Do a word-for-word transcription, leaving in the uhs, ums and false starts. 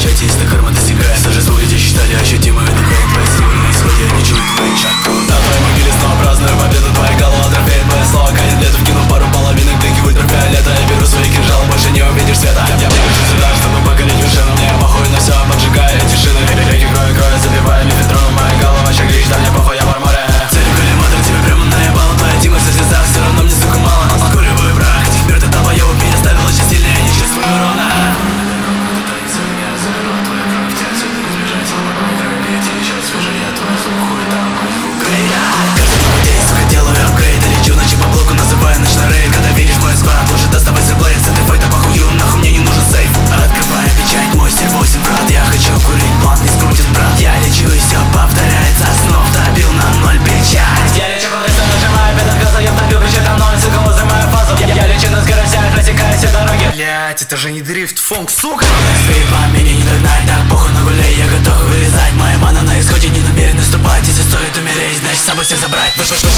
чате, если карма достигает торжество, где считали ощутимые дыхание. Твои силы на исходе, не чуют твои чакры. На твоей могиле снова праздную победу, твоя голова трофеет, твоя слава канет лету. Вкину пару половинок, дыки ультрафиолета. Я беру свои кинжалы, больше не увидишь света. Я прихожу сюда, чтобы покорить вершину. Мне похуй на все, поджигая эти шины. Реки крови, крови, забивая мифедроном. Моя голова чагришь, да мне похуй, я в арморе. Целью коллиматор тебе прямо наебало. Твоя Дима в сердцах, все равно мне, сука, мало. Скуриваю брак, теперь ты долбоёб. Меня ставил очень сильнее, не чувствую урона. Каждый новый день, сука, делаю апгрейд. Лечу ночи по блоку, называю ночной рейд. Когда видишь мой сквад, лучше доставайся блейд. С этой файта похую, нахуй мне не нужен сейф. Открываю печать, мой стиль восемь, брат. Я хочу курить, блант не скрутит, брат. Я лечу и все повторяется, снов добил на ноль печать. Я лечу по рейсу, нажимаю педаль газа. Я вдобил ключи там ноль, сука, возле мою фазу. Я, я лечу на скоростях, рассекаю все дороги. Блять, это же не дрифт, фонк, сука. Скрипа, меня не догнать, так похуй на гулей. Я готов вырезать, моя мана на исходе, не намерен наступать. Если стоит умереть, значит с собой всех забрать.